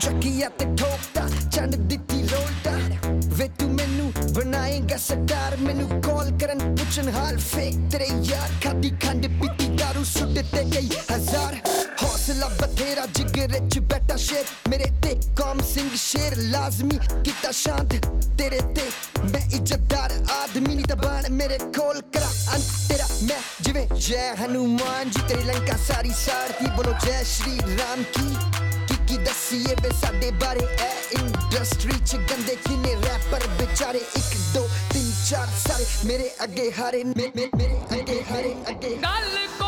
ਚੱਕੀਆ ਤੇ ਠੋਕਦਾ ਚੰਡ ਦਿੱਤੀ ਰੋਲਦਾ ਵੇ ਤੂੰ ਮੈਨੂੰ ਬਣਾਏਗਾ ਸਰਦਾਰ ਮੈਨੂੰ ਕਾਲ ਕਰਨ ਪੁੱਛਣ ਹਾਲ ਫੇਕ ਤੇਰੇ ਯਾਰ ਖਾਦੀ ਖੰਡ ਪੀਤੀ ਦਾਰੂ ਸੁੱਟ ਤੇ ਗਈ ਹਜ਼ਾਰ ਹੌਸਲਾ ਬਥੇਰਾ ਜਿਗਰ ਚ ਬੈਠਾ ਸ਼ੇਰ ਮੇਰੇ ਤੇ ਕੌਮ ਸਿੰਘ ਸ਼ੇਰ ਲਾਜ਼ਮੀ ਕੀਤਾ ਸ਼ਾਂਤ ਤੇਰੇ ਤੇ ਮੈਂ ਇੱਜ਼ਤਦਾਰ ਆਦਮੀ ਨਹੀਂ ਤਾਂ ਬਣ ਮੇਰੇ ਕੋਲ ਕਰਾ ਅੰਤ ਤੇਰਾ ਮੈਂ ਜਿਵੇਂ ਜੈ ਹਨੂਮਾਨ ਜੀ ਤੇਰੀ ਲੰਕਾ ਸਾਰੀ ਸਾੜਤੀ ਬੋਲੋ ਜੈ ਸ਼੍ਰੀ ਰਾਮ ਕੀ ਦਸੀਏ ਵੇ ਸਾਡੇ ਬਾਰੇ ਐ ਇੰਡਸਟਰੀ ਚ ਗੰਦੇ ਕਿੰਨੇ ਰੈਪਰ ਵਿਚਾਰੇ 1 2 3 4 ਸਾਰੇ ਮੇਰੇ ਅੱਗੇ ਹਾਰੇ ਮੇਰੇ ਅੱਗੇ ਹਾਰੇ ਅੱਗੇ ਗੱਲ